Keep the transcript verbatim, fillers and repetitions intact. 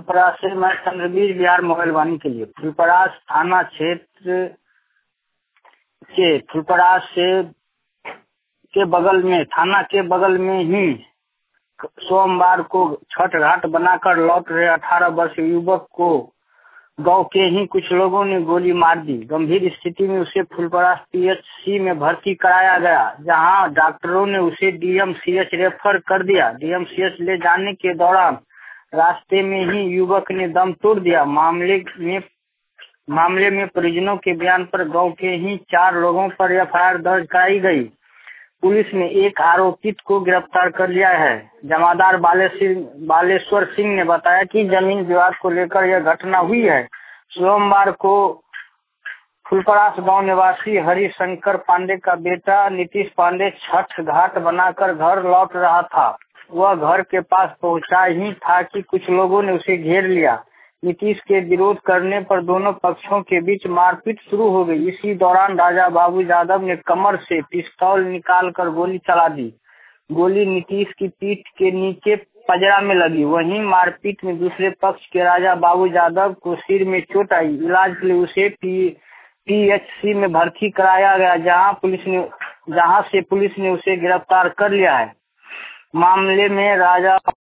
फुलपरास से मैं चंद्रवीर बिहार मोबाइल वाणी के लिए फुलपरास थाना क्षेत्र के फुलपरास से के बगल में थाना के बगल में ही सोमवार को छठ घाट बनाकर लौट रहे अठारह वर्षीय युवक को गांव के ही कुछ लोगों ने गोली मार दी। गंभीर स्थिति में उसे फुलपरास पीएचसी में भर्ती कराया गया, जहां डॉक्टरों ने उसे डीएमसीएच रेफर कर दिया। डीएमसीएच ले जाने के दौरान रास्ते में ही युवक ने दम तोड़ दिया। मामले में मामले में परिजनों के बयान पर गांव के ही चार लोगों पर एफआईआर दर्ज कराई गई। पुलिस ने एक आरोपित को गिरफ्तार कर लिया है। जमादार बालेश्वर सिंह ने बताया कि जमीन विवाद को लेकर यह घटना हुई है। सोमवार को फुलपरास गांव निवासी हरिशंकर पांडे का बेटा नीतीश पांडे छठ घाट बनाकर घर लौट रहा था। वह घर के पास पहुंचा ही था कि कुछ लोगों ने उसे घेर लिया। नीतीश के विरोध करने पर दोनों पक्षों के बीच मारपीट शुरू हो गई। इसी दौरान राजा बाबू यादव ने कमर से पिस्तौल निकालकर गोली चला दी। गोली नीतीश की पीठ के नीचे पजरा में लगी। वहीं मारपीट में दूसरे पक्ष के राजा बाबू यादव को सिर में चोट आई। इलाज के लिए उसे पी पीएचसी में भर्ती कराया गया, जहां पुलिस ने जहां से पुलिस ने उसे गिरफ्तार कर लिया है। मामले में राजा